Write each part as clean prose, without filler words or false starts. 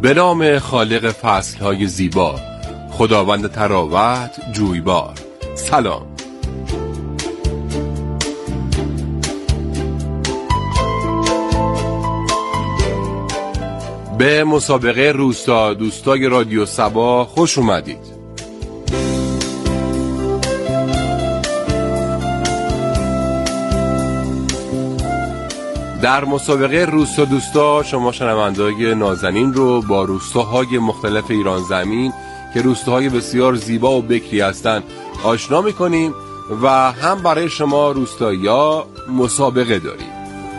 به نام خالق فصلهای زیبا، خداوند تراوت جویبار. سلام. به مسابقه روستا دوستای رادیو سبا خوش اومدید. در مسابقه روستا دوستا شما شنونده‌های نازنین رو با روستاهای مختلف ایران زمین که روستاهای بسیار زیبا و بکری هستند آشنا می‌کنیم و هم برای شما روستایی‌ها مسابقه داریم.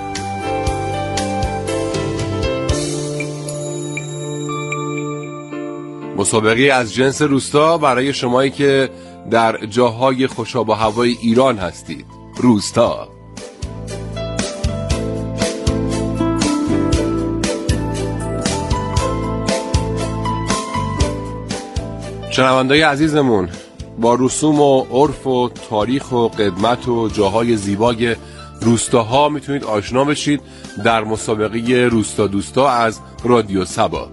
مسابقه از جنس روستا برای شمایی که در جاهای خوشاب و هوای ایران هستید. روستا. شنونده‌های عزیزمون، با رسوم و عرف و تاریخ و قدمت و جاهای زیبای روستاها میتونید آشنا بشید در مسابقه روستا دوستا از رادیو سبا.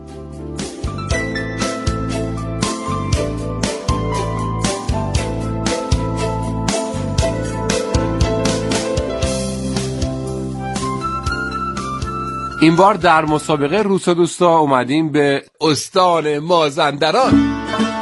این بار در مسابقه روستا دوستا اومدیم به استان مازندران.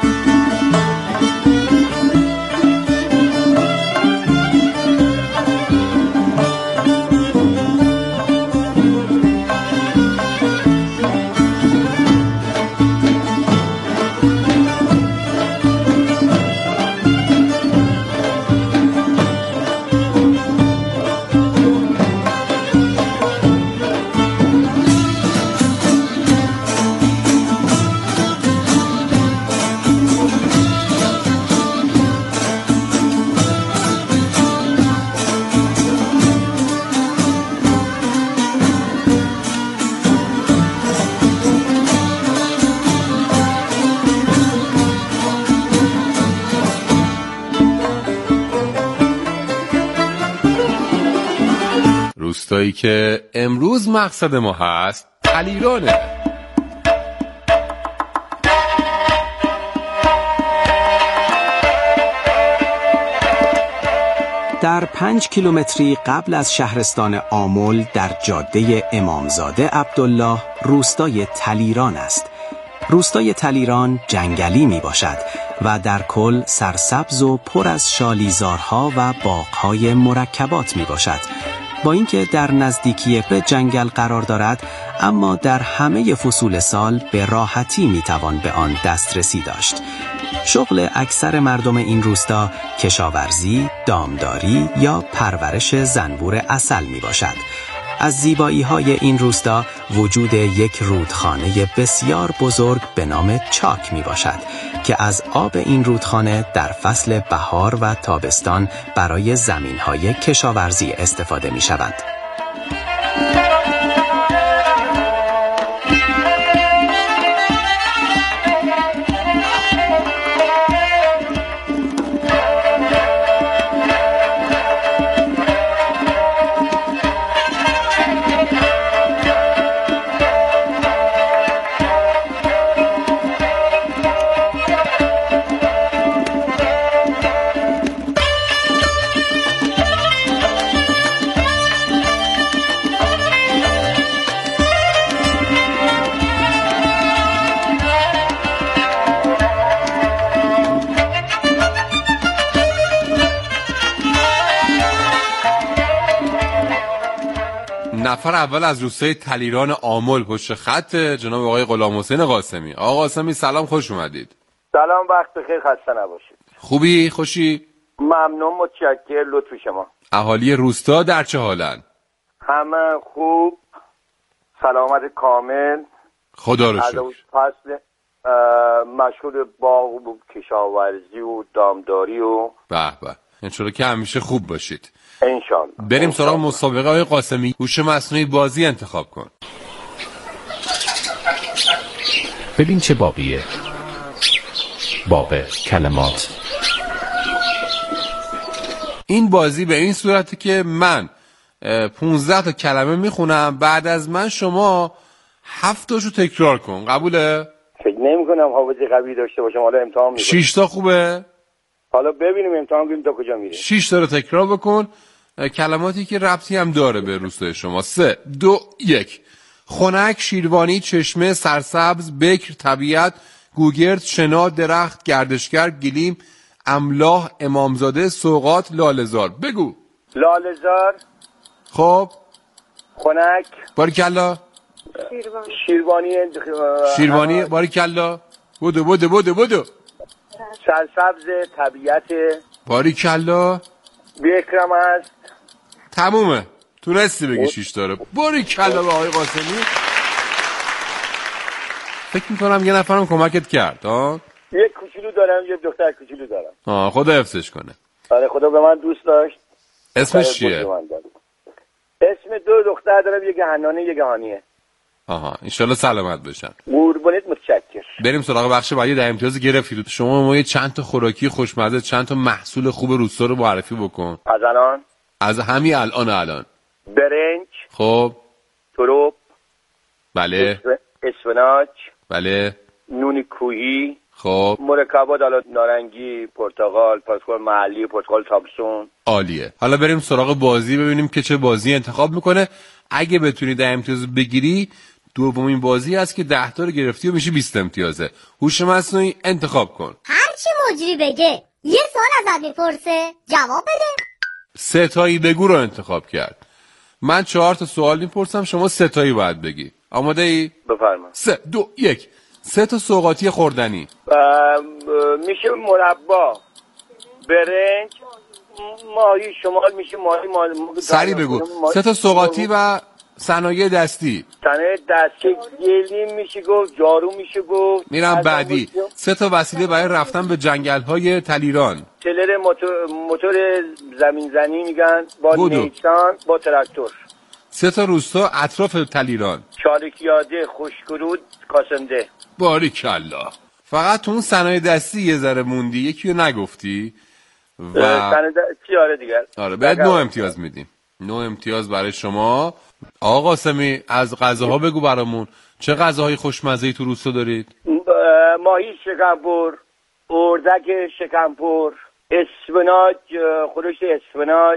روستایی که امروز مقصد ما هست تلیرانه. در 5 کیلومتری قبل از شهرستان آمل در جاده امامزاده عبدالله روستای تلیران است. روستای تلیران جنگلی می باشد و در کل سرسبز و پر از شالیزارها و باغ‌های مرکبات می باشد. با اینکه در نزدیکی به جنگل قرار دارد، اما در همه فصول سال به راحتی میتوان به آن دسترسی داشت. شغل اکثر مردم این روستا کشاورزی، دامداری یا پرورش زنبور عسل می باشد. از زیبایی‌های این روستا وجود یک رودخانه بسیار بزرگ به نام چاک می باشد که از آب این رودخانه در فصل بهار و تابستان برای زمین‌های کشاورزی استفاده می شود. نفر اول از روستای تلیران آمل پشت خط جناب آقای غلامحسین قاسمی. آقا قاسمی سلام، خوش اومدید. سلام، وقت بخیر، خسته نباشید. خوبی؟ خوشی؟ ممنون، متشکر، لطف شما. اهالی روستا در چه حالن؟ همه خوب، سلامت کامل، خدا رو شکر. فصل مشغول باغ و کشاورزی و دامداری و به به، انشالله که همیشه خوب باشید. انشالله. بریم سراغ مسابقه. آقای قاسمی هوش مصنوعی بازی انتخاب کن. ببین چه باقیه. باغ کلمات. این بازی به این صورته که من 15 تا کلمه میخونم، بعد از من شما 7 تاشو تکرار کن. قبوله؟ فکر نمی‌کنم حافظه قوی داشته باشم. حالا امتحان می‌کنم. 6 تا خوبه؟ حالا ببینیم امتحان کنیم تا کجا میره. 6 تا رو تکرار بکن. کلماتی که ربطی هم داره به روستای شما. 3 2 1. خنک، شیروانی، چشمه، سرسبز، بکر، طبیعت، گوگرد، شنا، درخت، گردشگر، گلیم، املاح، امامزاده، سوغات، لاله‌زار. بگو. لاله‌زار، خب خنک، باریکلا. شیروانی، باریکلا. بودو. سرسبز، طبیعت، باریکلا. بکرم هست. تمومه. تونستی بگی 6 تا رو. باریکلا به آقای قاسمی. فکر میکنم یه نفرم کمکت کرد. یک کوچولو دارم، یه دختر کوچولو دارم. خدا حفظش کنه. آره خدا به من دوست داشت. اسمش چیه؟ اسم 2 دختر دارم، یه حنانه یه هانیه. انشالله سلامت بشن. قربونت، متشکر. بریم سراغ بخش بعدی. در امتیاز گرفتید شما. ما یه چند تا خوراکی خوشمزه، چند تا محصول خوب روستا رو معرفی بکن. از همین الان. برنج، خب، تروب، بله، اسفناج، بله، نون کوهی، خب، مرکبات، نارنگی، پرتقال، پرتقال محلی، پرتقال تابستون. عالیه. حالا بریم سراغ بازی، ببینیم که چه بازی انتخاب میکنه. اگه بتونی 10 امتیاز بگیری، دومین بازی هست که 10 تا رو گرفتی و میشه 20 امتیازه. هوش مصنوعی انتخاب کن. هر چی مجری بگه یه سوال ازت میپرسه جواب بده. 3 تایی بگو رو انتخاب کرد. من 4 تا سوال میپرسم، شما 3 تایی باید بگی. آماده ای؟ بفرما. 3 2 1. 3 تا سوغاتی خوردنی. میشه مربا، برنج، ماهی شمال، میشه ماهی سری بگو. 3 تا سوغاتی و صنایع دستی. صنایع دستی، گلیم میشه گفت، جارو میشه گفت. میرم بعدی. 3 تا وسیله برای رفتن به جنگل‌های تلیران. تلر، موتور زمین زنی میگن، با نیسان، با تراکتور. 3 تا روستا اطراف تلیران. چالکیاده، خوشگرود، کاسنده. باریکلا. فقط تو اون صنایع دستی یه ذره موندی، یکی رو نگفتی و آره دیگر. آره بهت 9 امتیاز میدیم. 9 امتیاز برای شما. آقا قاسمی از غذاها بگو برامون. چه غذاهای خوشمزه‌ای تو روستا دارید؟ ماهی شکمپر، اردک شکمپر، اسفناج، خورش اسفناج،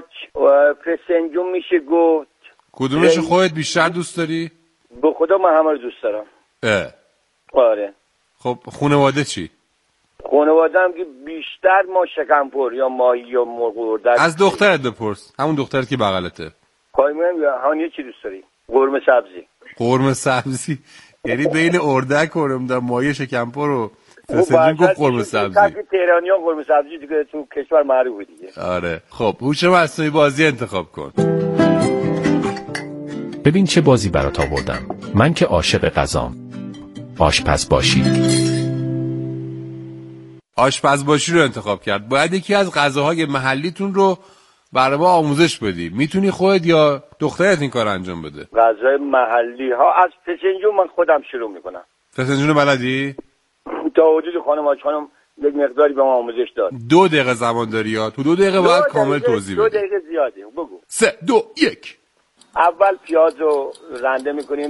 فسنجون میشه گفت. کدومش خودت بیشتر دوست داری؟ به خدا من همه رو دوست دارم. آره. خب خانواده چی؟ خانواده هم که بیشتر ما شکمپر یا ماهی یا مرغ اردک. از دخترت بپرس، همون دخترت که بغلته. قایمم یا هانی چی دوست داری؟ قرمه سبزی. قرمه سبزی یعنی بین اردک و ماهی شکمپر و فسنجون گفت قرمه سبزی. تهرانیان قرمه سبزی دیگه تو کشور معروفه دیگه. آره. خب هوش مصنوعی بازی انتخاب کن. ببین چه بازی برات آوردم. من که عاشق غذام. آشپز باشی. آشپز باشی رو انتخاب کرد. باید یکی از غذاهای محلیتون رو برای ما آموزش بدی. میتونی خودت یا دخترت این کار انجام بده؟ غذای محلی ها از فسنجون من خودم شروع میکنم. فسنجون بلدی؟ تا حدود خانم یک مقداری به ما آموزش داد. 2 دقیقه زمان داری یا تو 2 دقیقه باید کامل توضیح بدی. 2 دقیقه زیاده. بگو. 3 2 1. اول پیاز رو رنده میکنیم،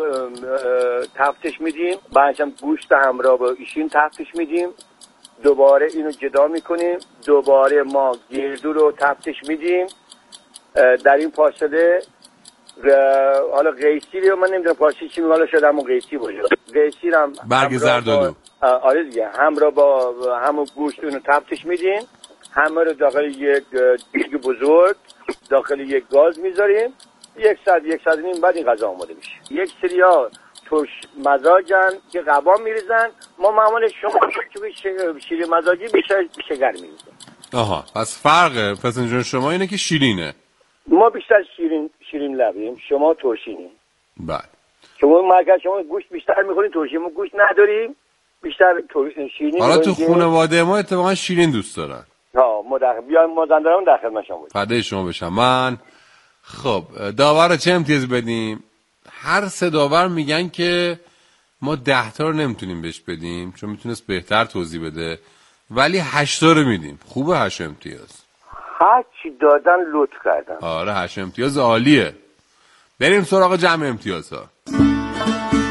تفتش میدیم، بعدش گوشت همراه با ایشین تفتش میدیم، دوباره اینو جدا میکنیم، دوباره ما گردو رو تفتش میدیم. در این فاصله حالا قیسی رو من نمیدونم فارسی چی میگه، حالا شاید همون قیسی باشه. قیسی هم برگ زردآلو. آره دیگه، همراه با همون گوشت اونو تفتش میدیم، همه رو داخل یک دیگ بزرگ داخل یک گاز میذاریم. 1 ساعت و نیم بعد این غذا آماده میشه. یک سریا ترش مزاجن که قوام میریزن، ما معمولا شیر مزاجی بیشتر شکر میریزیم. پس فرق فسنجون شما اینه که شیرینه. ما بیشتر شیرین لبیم، شما ترشینیم. بله. شما گوشت بیشتر میخورین، ترشی ما گوشت نداریم، بیشتر شیرین. حالا تو خانواده ما اتفاقا شیرین دوست دارن. بیایم مازندران در خدمت شما باشیم. فدای شما بشم من. خب داور رو چه امتیاز بدیم؟ هر 3 داور میگن که ما 10 تا رو نمیتونیم بهش بدیم چون میتونست بهتر توضیح بده، ولی 8 تا رو میدیم. خوبه 8 امتیاز. هر چی دادن لطف کردن. آره 8 امتیاز عالیه. بریم سراغ جمع امتیازها.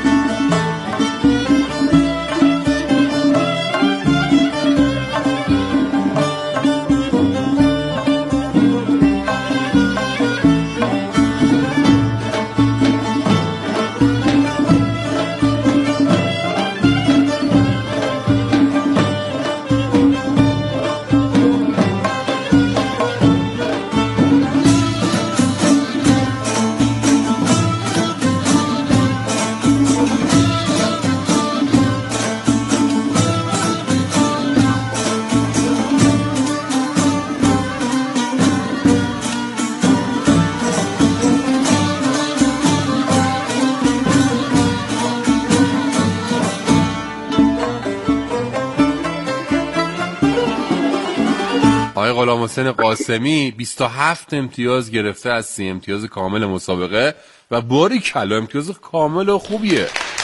آقای غلامحسین قاسمی 27 امتیاز گرفته از 30 امتیاز کامل مسابقه و باریکلا امتیاز کامل و خوبیه.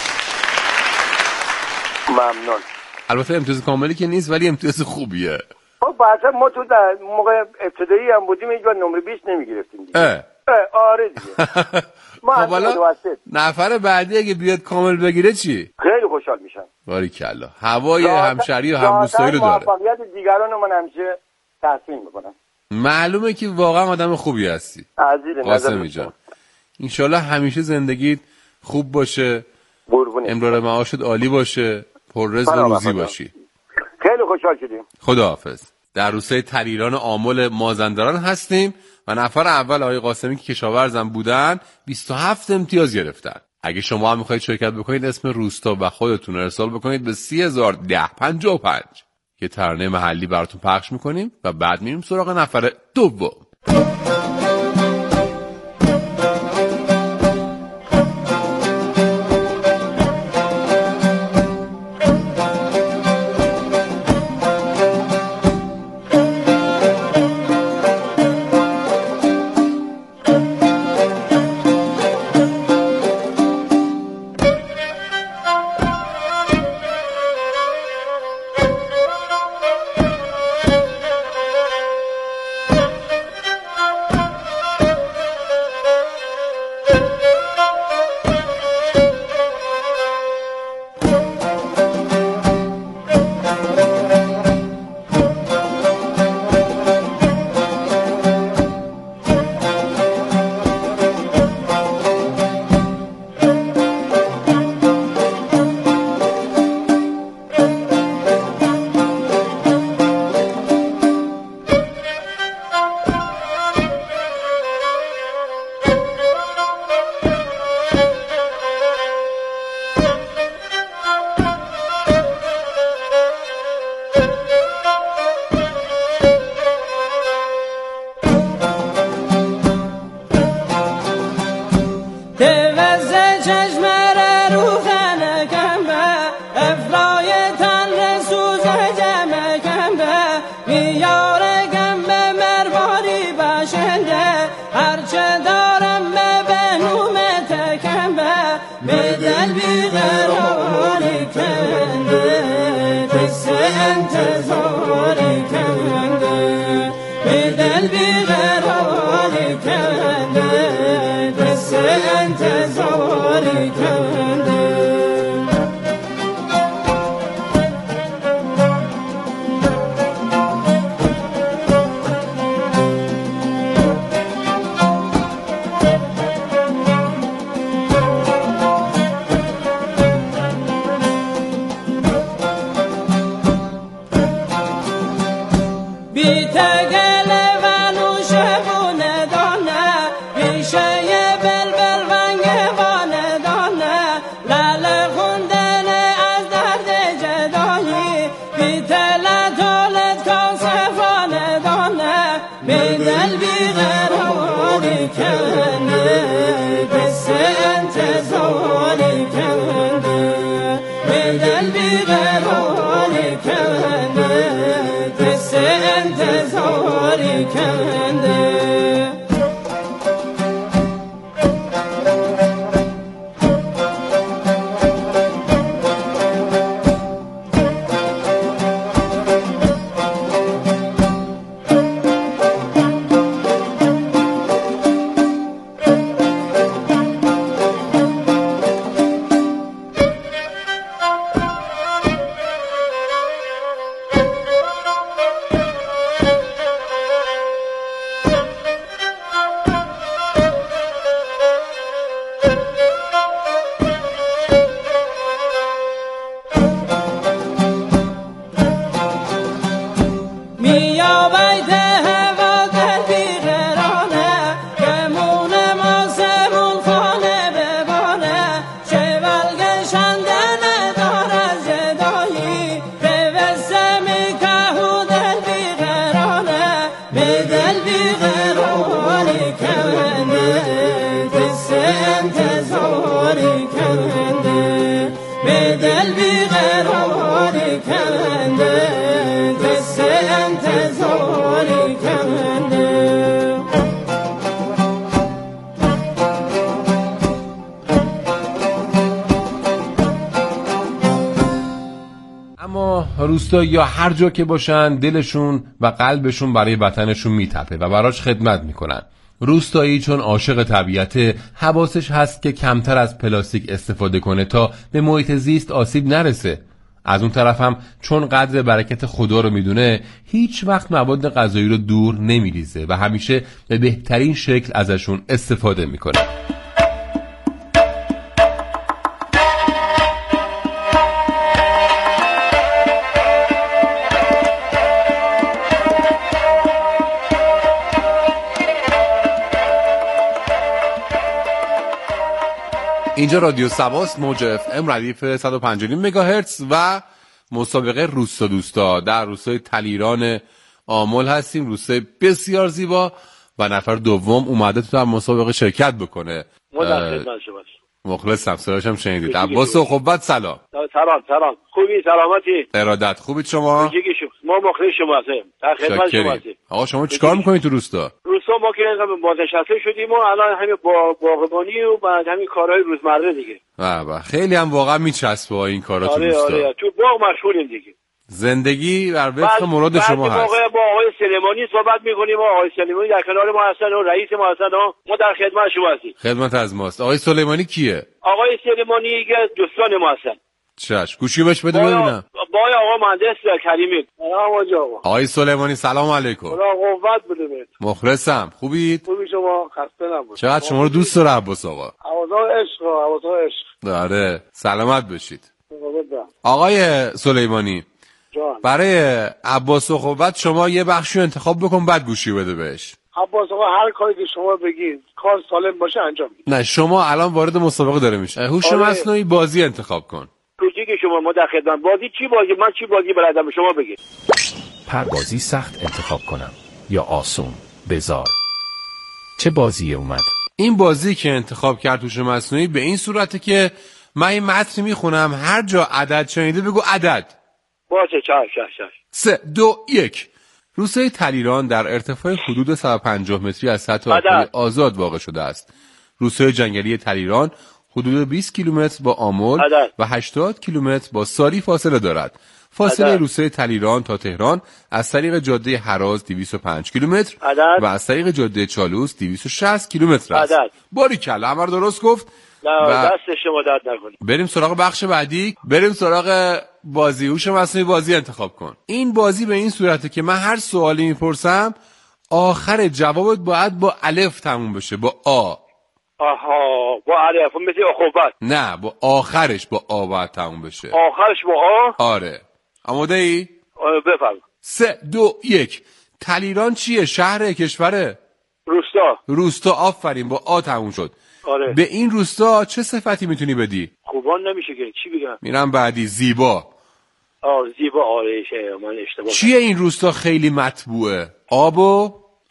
ممنون. البته امتیاز کاملی که نیست ولی امتیاز خوبیه. خب بعضا ما تو در موقع ابتدایی هم بودیم اینجا نمره 20 نمیگرفتیم دیگه. آره دیگه. خب حالا نفر بعدی اگه بیاد کامل بگیره چی؟ خیلی خوشحال میشم. باریکلا. هوای همشری و همدوستایی رو داره. موفقیت دیگران رو من همیشه تحسین میکنم. معلومه که واقعا آدم خوبی هستی. قاسمی جان. انشالله همیشه زندگیت خوب باشه. امرار معاشت عالی باشه. پر رزق و روزی باشی. خیلی خوشحال شدیم. خداحافظ. در روستای تلیران آمل مازندران هستیم و نفر اول آقای قاسمی که کشاورزم بودن 27 امتیاز گرفتن. اگه شما هم میخواید شرکت بکنید اسم روستا و خودتون ارسال بکنید به 301055. یه ترانه محلی براتون پخش میکنیم و بعد میریم سراغ نفر دوم. بیقراری کنده دست انتظاری روستایی یا هر جا که باشن دلشون و قلبشون برای وطنشون میتپه و براش خدمت میکنن. روستایی چون عاشق طبیعته حواسش هست که کمتر از پلاستیک استفاده کنه تا به محیط زیست آسیب نرسه. از اون طرف هم چون قدر برکت خدا رو میدونه هیچ وقت مواد غذایی رو دور نمیریزه و همیشه به بهترین شکل ازشون استفاده میکنه. اینجا رادیو سواست، موج FM ردیف 105 مگاهرتز و مسابقه روستا دوستا در روستای تلیران آمل هستیم. روستای بسیار زیبا و نفر دوم اومده تو هم مسابقه شرکت بکنه. مخلصم، صداشم شنیدید. عباس اخوت سلام. سلام. خوبی؟ سلامتی؟ ارادت. خوبید شما؟ ما مخلص شما هستیم. در خدمت شما هستیم. آقا شما چیکار میکنید تو روستا؟ ما که بازنشسته شدیم و الان همین باغبانی و بعد همین کارهای روزمره دیگه. بابا خیلی هم واقعا میچسبه این کارا تو روستا. آره تو باغ مشغولیم دیگه. زندگی بر وفق مراد شما هست. بعد با آقای سلیمانی صحبت میکنیم و آقای سلیمانی در کنار ما هستن و رئیس ما هستن و ما در خدمت شما هستیم. خدمت از ماست. آقای سلیمانی کیه؟ آقای سلیمانی یکی از دوستان ما هستن. چش گوشی بهش بده ببینم. با آقا مهندس کریمی. آقای سلیمانی سلام علیکم. خدا قوت بده بهت. مخلصم. خوبی شما؟ خسته نباشید. چقدر شما رو دوست داره عباس آقا. عباس عشق. داره. سلامت باشید. آقای سلیمانی جان. برای عباس اخوت شما یه بخشی انتخاب بکن بعد گوشی بده بهش. عباس آقا هر کاری که شما بگید کار سالم باشه انجام میدید. نه شما الان وارد مسابقه داره میشه. هوش مصنوعی بازی انتخاب کن. توجی که شما ما در خدمت. بازی چی بازی؟ من چی بازی بلدم شما بگید. پروازی سخت انتخاب کنم یا آسون؟ بزار. چه بازی اومد؟ این بازی که انتخاب کرد هوش مصنوعی به این صورته که من این متن میخونم هر جا عدد شنیده بگو عدد. باشه چش. 3 2 1. روستای تلیران در ارتفاع حدود 150 متری از سطح آبی آزاد واقع شده است. روستای جنگلی تلیران حدود 20 کیلومتر با آمل و 80 کیلومتر با ساری فاصله دارد. فاصله روستای تلیران تا تهران از طریق جاده هراز 205 کیلومتر و از طریق جاده چالوس 260 کیلومتر است. باریکلا همه رو درست گفت. دست شما درد نکنه. بریم سراغ بخش بعدی. بریم سراغ بازی. هوش مصنوعی بازی انتخاب کن. این بازی به این صورته که من هر سوالی میپرسم آخر جوابت باید با الف تموم بشه، با آ. آها با الف مثل اخوت. نه با آخرش با آ باید تموم بشه. آخرش با آ؟ آره. آماده ای؟ بفرم. 3 2 1. تلیران چیه؟ شهر کشوره؟ روستا. آفرین با آ تموم شد. آره. به این روستا چه صفتی میتونی بدی؟ خوبان نمیشه که چی بگم؟ میرم بعدی. زیبا. زیبا. آره من اشتباه. چیه این روستا خیلی مطبوعه؟ آب و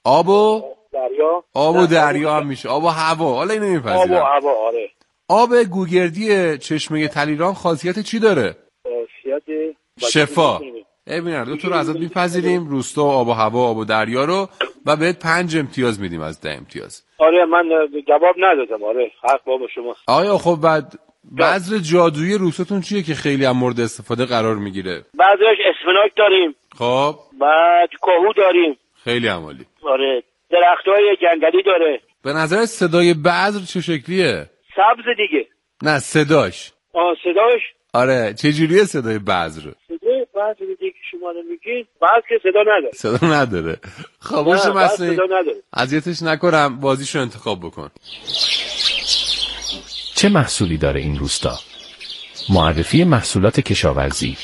دریا. آب و دریا هم میشه. آب و هوا. حالا اینو میپذیرم. آب و هوا. آره. آب گوگردی چشمه تلیران خاصیت چی داره؟ خاصیت شفا. ببین دو تا رو ازت میپذیریم، روستا، آب و هوا، آب و دریا رو، و بهت 5 امتیاز میدیم از 10 امتیاز. آره من جواب ندادم. آره حق با شما. آیا خب بعد بذر جادویی روستاتون چیه که خیلی هم مورد استفاده قرار میگیره؟ بذرش اسفناک داریم. خب بعد کاهو داریم. خیلی عالی. آره درختای جنگلی داره. به نظر صدای بذر چه شکلیه؟ سبز دیگه. نه صداش. صداش؟ آره چه جوریه صدای بذر؟ صدای بذر دیگه که شما میگید بعد که صدا نداره. صدا نداره. خاموش مصنوعی اذیتش نکنم، بازیشو انتخاب بکن. چه محصولی داره این روستا؟ معرفی محصولات کشاورزی.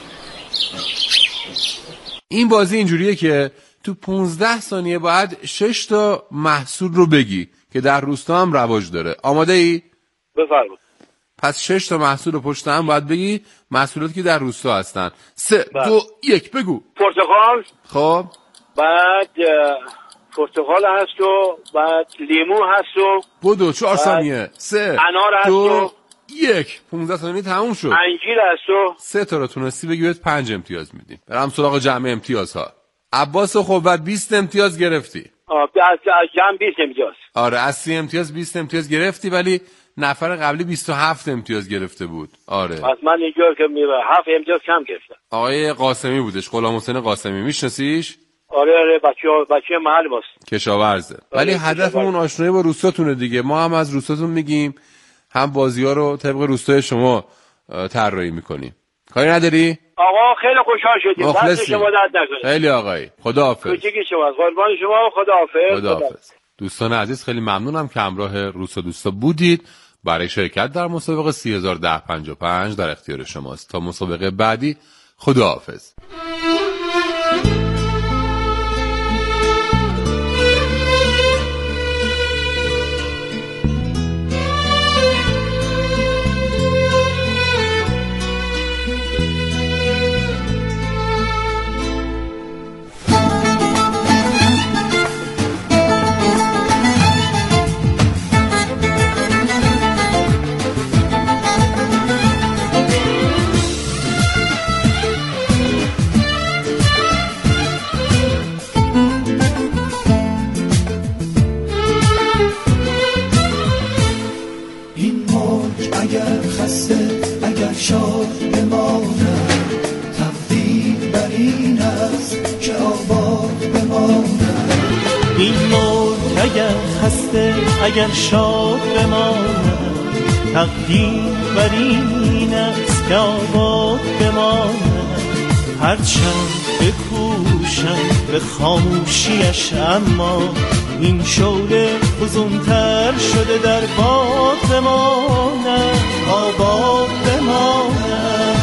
این بازی اینجوریه که تو 15 ثانیه باید 6 تا محصول رو بگی که در روستا هم رواج داره. آماده ای؟ بفرمایید. پس 6 تا محصول رو پشت هم باید بگی، محصولاتی که در روستا هستن. 3 2 1 بگو. پرتقال. خب بعد پرتقال هست و بعد لیمو هست و بدو 4 ثانیه. 3 انار هست 2 1. 15 ثانیه تموم شد. انجیر هست و 3 تا رو تونستی بگی بهت 5 امتیاز میدیم. برام سراغ جمع امتیازها. عباس اخوت 20 امتیاز گرفتی. از جمع 20 امتیاز. آره از 30 امتیاز 20 امتیاز گرفتی، ولی نفر قبلی 27 امتیاز گرفته بود. آره پس من اینجور که 7 امتیاز کم گرفتم. آقای قاسمی بودش، غلامحسین قاسمی، میشناسیش؟ آره بچه محل ماست، کشاورزه. ولی هدفمون آشنایی با روستاتونه دیگه. ما هم از روستاتون میگیم، هم بازی‌ها رو طبق روستای شما طراحی میکنیم. کاری نداری؟ آقا خیلی خوشحال شدیم. دست شما درد نکنه. خیلی آقایی، خداحافظ. کوچیکی شما، قربان شما، خداحافظ. دوستان عزیز خیلی ممنونم که همراه روستا دوستا بودید. برای شرکت در مسابقه 301055 در اختیار شماست. تا مسابقه بعدی، خداحافظ. اگر شاد بماند تقدیر بر این است که آباد بماند، هرچند بکوشم به خاموشیش اما این شعله فزونتر شده در باد بماند، آباد بماند.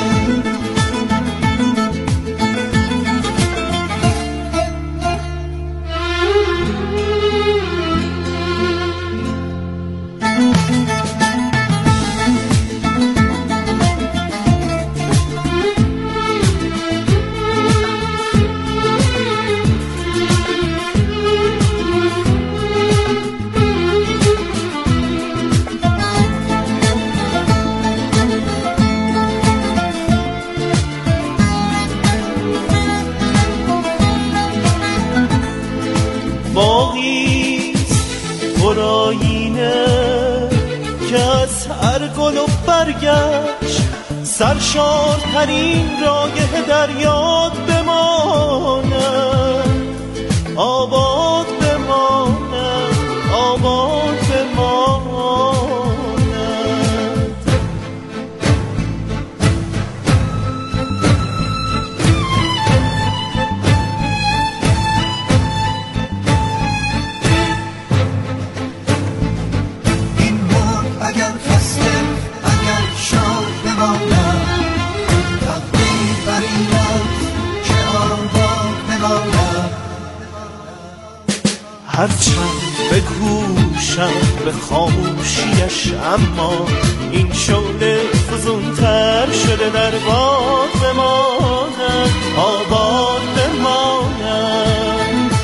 سرشارترین رایحه در یاد بماند، آباد بماند، آباد بماند. این مرد اگر خسته اگر شاد بماند، هرچند بکوشم به خاموشیش اما این شعله فزونتر شده در باد بماند، آباد بماند.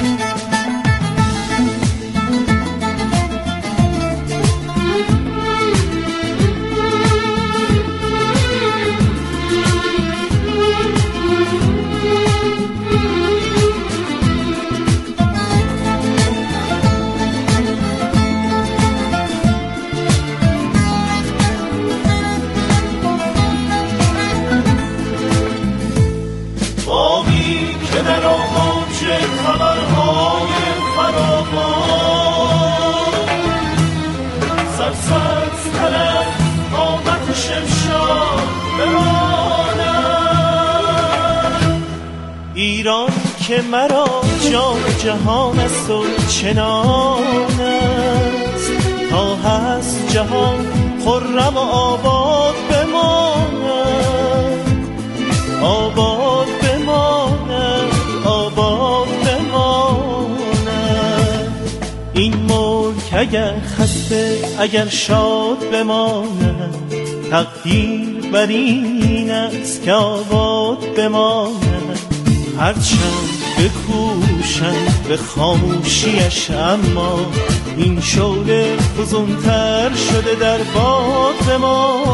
ایران که مرا جام جهان است و چنان است، تا هست جهان خرم و آباد بماند، آباد بماند، آباد بماند. این ملک اگر خسته اگر شاد بماند، تقدیر بر این است که آباد بماند، هرچند بکوشم به خاموشیش اما این شعله فزونتر شده در باد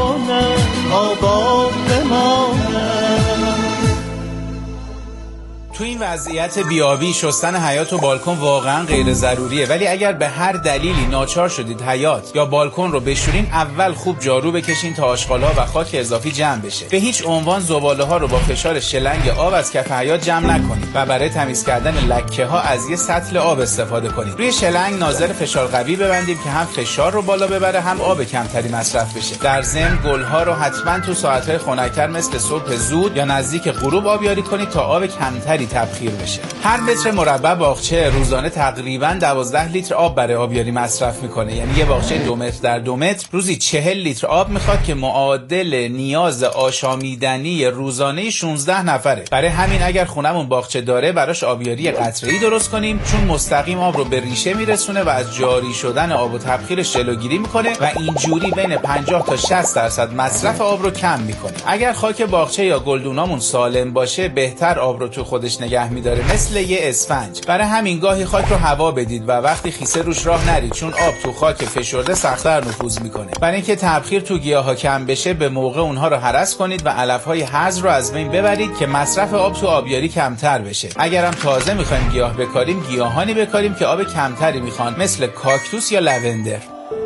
بماند، آباد بماند. تو این وضعیت بیابی شستن حیاط و بالکن واقعا غیر ضروریه، ولی اگر به هر دلیلی ناچار شدید حیاط یا بالکن رو بشورین، اول خوب جارو بکشین تا آشغال‌ها و خاک اضافی جمع بشه. به هیچ عنوان زباله‌ها رو با فشار شلنگ آب از کف حیاط جمع نکنید و برای تمیز کردن لکه‌ها از یه سطل آب استفاده کنید. روی شلنگ ناظر فشار قوی ببندیم که هم فشار رو بالا ببره هم آب کمتری مصرف بشه. در ضمن گل‌ها رو حتما تو ساعت‌های خنک‌تر مثل صبح زود یا نزدیک غروب آبیاری کنید تا آب کمتری تبخیر بشه. هر متر مربع باغچه روزانه تقریباً 12 لیتر آب برای آبیاری مصرف میکنه. یعنی یه باغچه 2 متر در 2 متر روزی 40 لیتر آب میخواد که معادل نیاز آشامیدنی روزانه 16 نفره. برای همین اگر خونمون باغچه داره براش آبیاری قطره‌ای درست کنیم، چون مستقیم آب رو به ریشه میرسونه و از جاری شدن آب و تبخیرش جلوگیری میکنه و اینجوری بین 50 تا 60% مصرف آب رو کم میکنه. اگر خاک باغچه یا گلدونامون سالم باشه، بهتر آب رو تو خودش نگه میداره، مثل یه اسفنج. برای همین گاهی خاک رو هوا بدید و وقتی خیسه روش راه نرید، چون آب تو خاک فشرده سخت‌تر نفوذ میکنه. برای اینکه تبخیر تو گیاها کم بشه، به موقع اونها رو هرس کنید و علف‌های هرز رو از بین ببرید که مصرف آب تو آبیاری کمتر بشه. اگرم تازه میخوایم گیاه بکاریم، گیاهانی بکاریم که آب کمتری میخوان، مثل کاکتوس یا لوندر.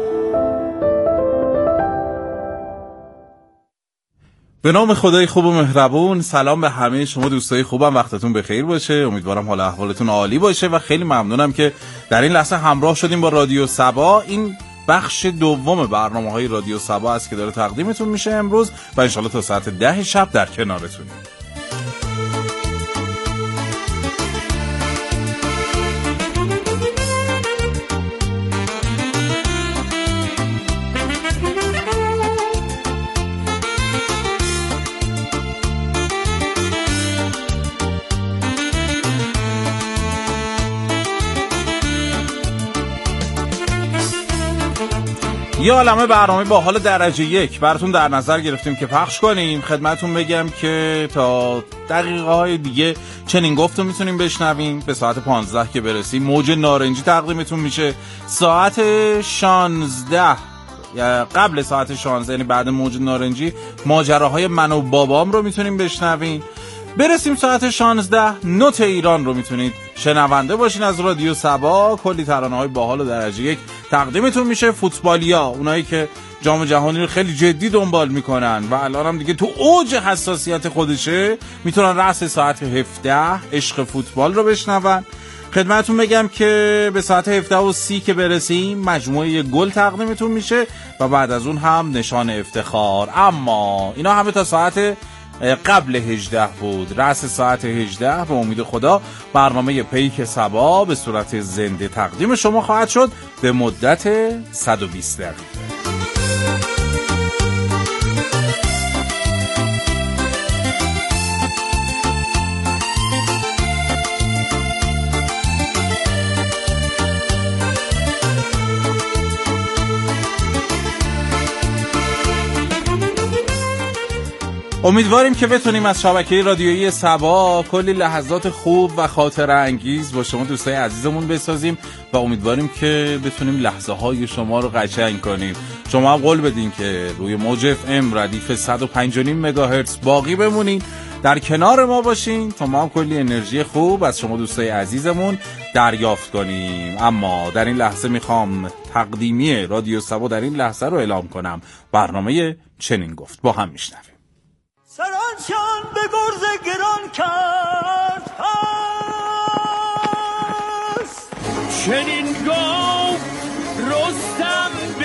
به نام خدای خوب و مهربون. سلام به همه شما دوستای خوبم، وقتتون بخیر باشه. امیدوارم حال احوالتون عالی باشه و خیلی ممنونم که در این لحظه همراه شدیم با رادیو سبا. این بخش دوم برنامه‌های رادیو سبا است که داره تقدیمتون میشه امروز و انشالله تا ساعت 10 شب در کنارتونیم. یه عالمه برنامه با حال درجه 1 براتون در نظر گرفتیم که پخش کنیم. خدمتون بگم که تا دقیقه های دیگه چنین گفتو میتونیم بشنویم. به ساعت 15 که برسیم موج نارنجی تقدیمتون میشه. ساعت 16 یا قبل ساعت 16 یعنی بعد موج نارنجی ماجراهای من و بابام رو میتونیم بشنویم. برسیم ساعت 16 نوت ایران رو میتونید شنونده باشین از رادیو سبا. کلی ترانه‌های باحال و درجه 1 تقدیمتون میشه. فوتبالیا، اونایی که جام جهانی رو خیلی جدی دنبال میکنن و الان هم دیگه تو اوج حساسیت خودشه، میتونن رأس ساعت 17 عشق فوتبال رو بشنون. خدمتتون بگم که به ساعت 17:30 که برسیم مجموعه گل تقدیمتون میشه و بعد از اون هم نشان افتخار. اما اینا همه تا ساعت قبل 18 بود. رأس ساعت 18 به امید خدا برنامه پیک سبا به صورت زنده تقدیم شما خواهد شد به مدت 120 دقیقه. امیدواریم که بتونیم از شبکه رادیویی سبا کلی لحظات خوب و خاطره انگیز با شما دوستای عزیزمون بسازیم و امیدواریم که بتونیم لحظه های شما رو قشنگ کنیم. شما هم قول بدین که روی موج FM ردیف 105.5 مگاهرتز باقی بمونین، در کنار ما باشین تا ما هم کلی انرژی خوب از شما دوستای عزیزمون دریافت کنیم. اما در این لحظه میخوام تقدیمی رادیو سبا در این لحظه رو اعلام کنم. برنامه چنین گفت با هم میشنویم. سرانشان به گرز گران کرد هست چنین گفت